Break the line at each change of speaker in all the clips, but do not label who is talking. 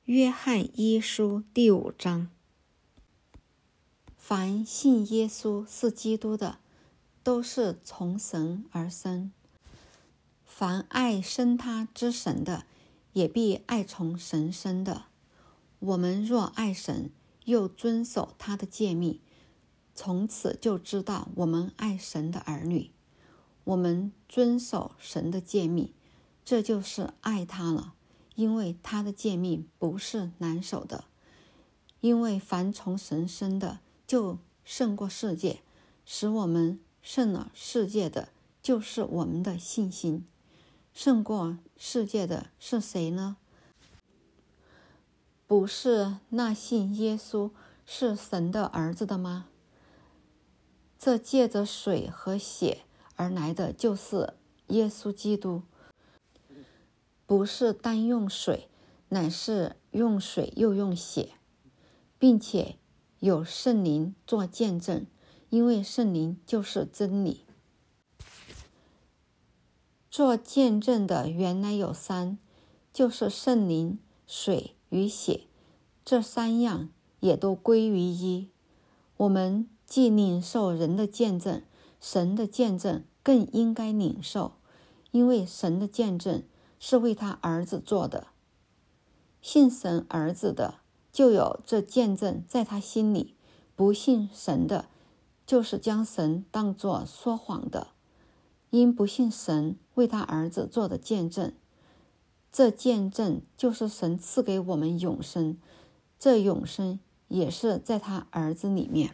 约翰一书第5章。凡信耶稣是基督的，都是从神而生。凡爱生他之神的，也必爱从神生的。我们若爱神，又遵守他的诫命，从此就知道我们爱神的儿女。我们遵守神的诫命，这就是爱他了，因为他的诫命不是难守的。因为凡从神生的，就胜过世界，使我们胜了世界的，就是我们的信心。胜过世界的是谁呢？不是那信耶稣是神的儿子的吗？这借着水和血而来的就是耶稣基督，不是单用水，乃是用水又用血，并且有圣灵做见证，因为圣灵就是真理。做见证的原来有3，就是圣灵、水与血，这3样也都归于一。我们既领受人的见证，神的见证更应该领受，因为神的见证是为他儿子做的。信神儿子的，就有这见证在他心里；不信神的，就是将神当作说谎的，因不信神为他儿子做的见证。这见证就是神赐给我们永生，这永生也是在他儿子里面。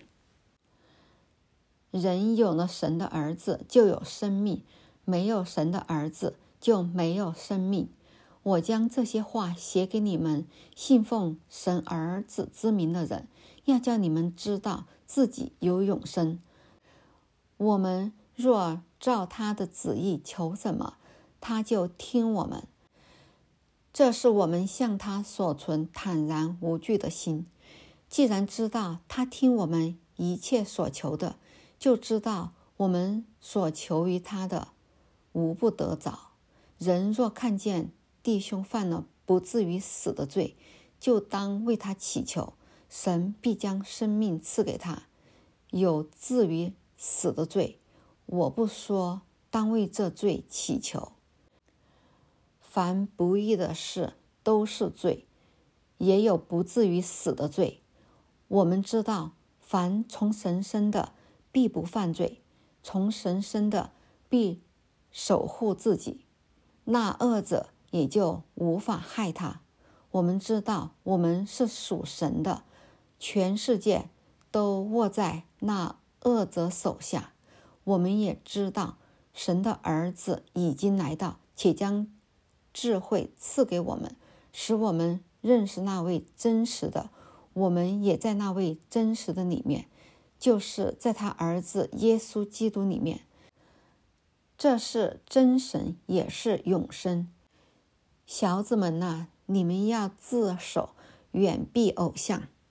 人有了神的儿子，就有生命；没有神的儿子，就没有生命。我将这些话写给你们信奉神儿子之名的人，要叫你们知道自己有永生。我们若照他的旨意求什么，他就听我们。这是我们向他所存坦然无惧的心。既然知道他听我们一切所求的，就知道我们所求于他的无不得着。人若看见弟兄犯了不至于死的罪，就当为他祈求，神必将生命赐给他。有至于死的罪，我不说，当为这罪祈求。凡不义的事都是罪，也有不至于死的罪。我们知道，凡从神生的必不犯罪，从神生的必守护自己，那恶者也就无法害他。我们知道我们是属神的，全世界都握在那恶者手下。我们也知道神的儿子已经来到，且将智慧赐给我们，使我们认识那位真实的。我们也在那位真实的里面，就是在他儿子耶稣基督里面。这是真神，也是永生。小子们啊，你们要自守，远避偶像。